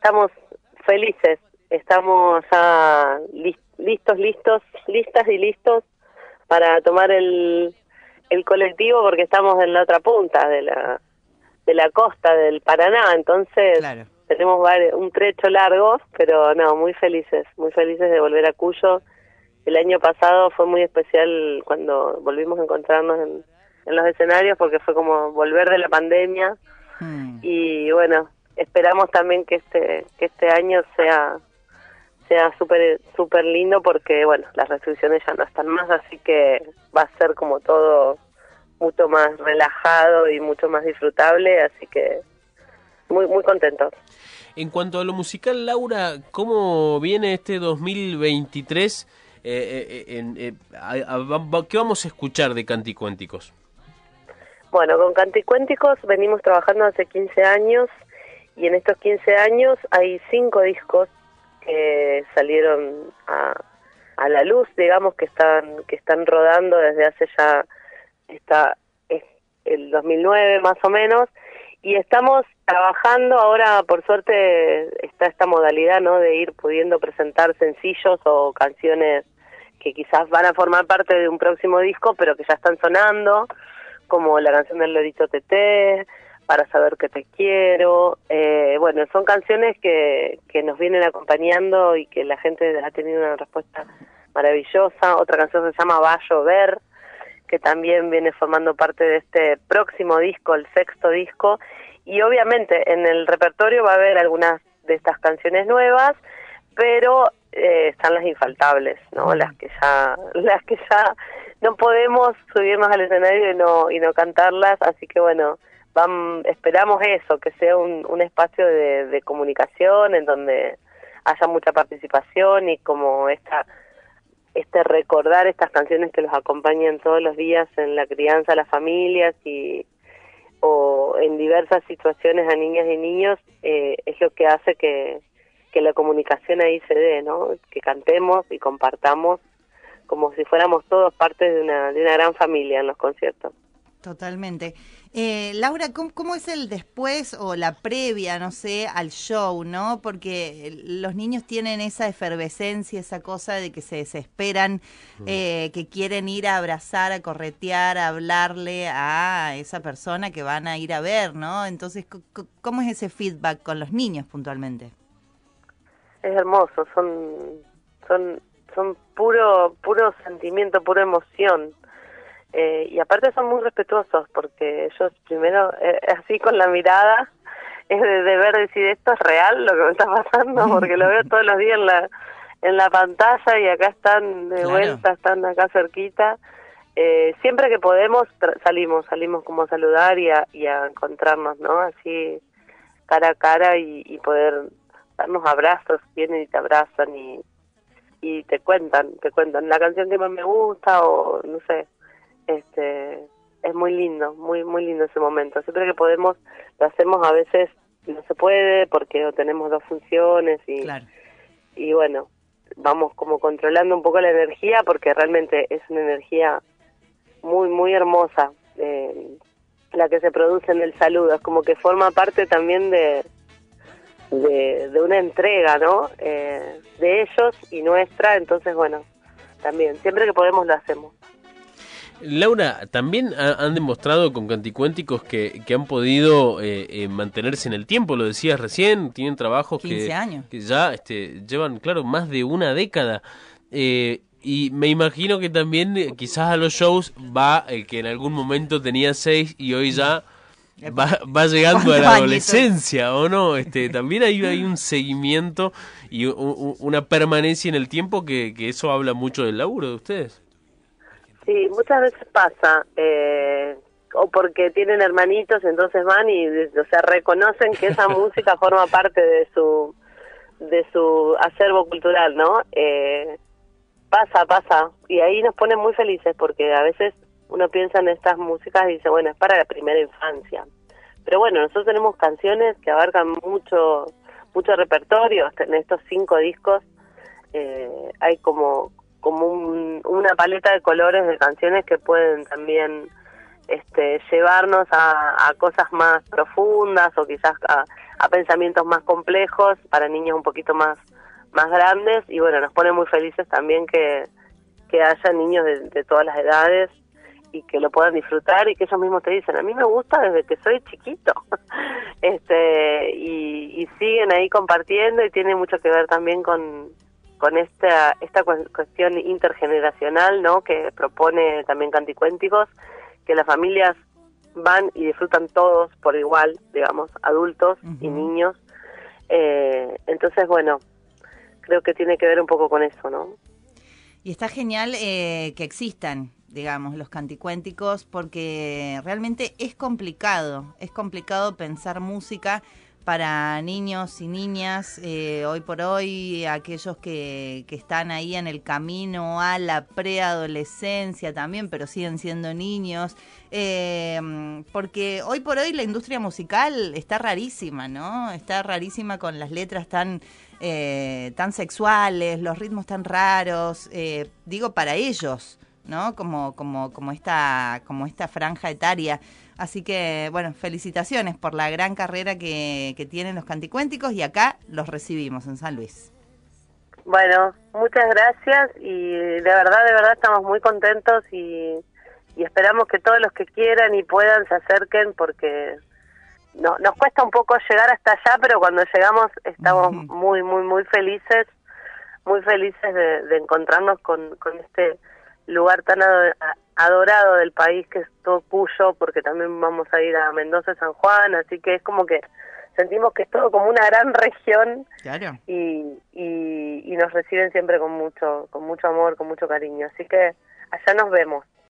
estamos felices, estamos ya listas y listos para tomar el colectivo, porque estamos en la otra punta de la costa del Paraná, entonces Claro. tenemos un trecho largo, pero no, muy felices de volver a Cuyo. El año pasado fue muy especial cuando volvimos a encontrarnos en los escenarios, porque fue como volver de la pandemia. Y bueno, esperamos también que este año sea súper lindo, porque bueno, las restricciones ya no están más, así que va a ser como todo mucho más relajado y mucho más disfrutable, así que muy contentos. En cuanto a lo musical, Laura, ¿cómo viene este 2023? ¿Qué vamos a escuchar de Canticuénticos? Bueno, con Canticuénticos venimos trabajando hace 15 años, y en estos 15 años hay 5 discos que salieron a la luz, digamos, que están rodando desde hace ya el 2009 más o menos, y estamos trabajando ahora. Por suerte está esta modalidad, ¿no?, de ir pudiendo presentar sencillos o canciones que quizás van a formar parte de un próximo disco, pero que ya están sonando, como la canción del Lorito Teté, Para saber que te quiero. Bueno, son canciones que nos vienen acompañando y que la gente ha tenido una respuesta maravillosa. Otra canción se llama Va a llover, que también viene formando parte de este próximo disco, el 6º disco, y obviamente en el repertorio va a haber algunas de estas canciones nuevas, pero están las infaltables, ¿no? Las que ya no podemos subirnos al escenario y no cantarlas, así que bueno, esperamos eso, que sea un espacio de comunicación en donde haya mucha participación, y como recordar estas canciones que los acompañan todos los días en la crianza a las familias o en diversas situaciones a niñas y niños, es lo que hace que la comunicación ahí se dé, ¿no? Que cantemos y compartamos como si fuéramos todos parte de una gran familia en los conciertos. Totalmente. Laura, ¿cómo es el después o la previa, no sé, al show, ¿no? Porque los niños tienen esa efervescencia, esa cosa de que se desesperan, que quieren ir a abrazar, a corretear, a hablarle a esa persona que van a ir a ver, ¿no? Entonces, ¿cómo es ese feedback con los niños puntualmente? Es hermoso, son puro sentimiento, pura emoción. Y aparte son muy respetuosos, porque ellos primero, así con la mirada, es de ver, decir, esto es real lo que me está pasando, porque lo veo todos los días en la pantalla, y acá están de vuelta, están acá cerquita. Siempre que podemos salimos como a saludar y a encontrarnos, ¿no? Así cara a cara, y poder darnos abrazos. Vienen y te abrazan y te cuentan la canción que más me gusta, o no sé. Es muy lindo, muy lindo ese momento. Siempre que podemos lo hacemos. A veces no se puede porque tenemos 2 funciones y bueno, vamos como controlando un poco la energía, porque realmente es una energía muy hermosa, la que se produce en el saludo. Es como que forma parte también de una entrega, ¿no? De ellos y nuestra. Entonces bueno, también siempre que podemos lo hacemos. Laura, también han demostrado con Canticuénticos que han podido mantenerse en el tiempo, lo decías recién, tienen trabajos 15 años. Que ya llevan, claro, más de una década. Y me imagino que también quizás a los shows va el que en algún momento tenía 6 y hoy ya va llegando a la adolescencia, ¿o no? También hay un seguimiento y una permanencia en el tiempo que eso habla mucho del laburo de ustedes. Sí, muchas veces pasa, o porque tienen hermanitos, entonces van y, o sea, reconocen que esa música forma parte de su acervo cultural, ¿no? Pasa, y ahí nos pone muy felices, porque a veces uno piensa en estas músicas y dice, bueno, es para la primera infancia. Pero bueno, nosotros tenemos canciones que abarcan mucho repertorio. En estos 5 discos hay como una paleta de colores de canciones que pueden también llevarnos a cosas más profundas, o quizás a pensamientos más complejos para niños un poquito más grandes, y bueno, nos pone muy felices también que haya niños de todas las edades y que lo puedan disfrutar, y que ellos mismos te dicen, a mí me gusta desde que soy chiquito. Y siguen ahí compartiendo, y tiene mucho que ver también con esta cuestión intergeneracional, ¿no?, que propone también Canticuénticos, que las familias van y disfrutan todos por igual, digamos, adultos y niños. Entonces, bueno, creo que tiene que ver un poco con eso, ¿no? Y está genial que existan, digamos, los canticuénticos, porque realmente es complicado pensar música para niños y niñas. Hoy por hoy, aquellos que están ahí en el camino a la preadolescencia también, pero siguen siendo niños, porque hoy por hoy la industria musical está rarísima, ¿no? Está rarísima, con las letras tan sexuales, los ritmos tan raros, digo, para ellos, ¿no? Como esta franja etaria. Así que, bueno, felicitaciones por la gran carrera que tienen los Canticuénticos, y acá los recibimos en San Luis. Bueno, muchas gracias, y de verdad estamos muy contentos, y esperamos que todos los que quieran y puedan se acerquen, porque nos cuesta un poco llegar hasta allá, pero cuando llegamos estamos muy felices de encontrarnos con este lugar tan adorado del país, que es todo Cuyo, porque también vamos a ir a Mendoza y San Juan, así que es como que sentimos que es todo como una gran región. Claro. Y nos reciben siempre con mucho amor, con mucho cariño, así que allá nos vemos.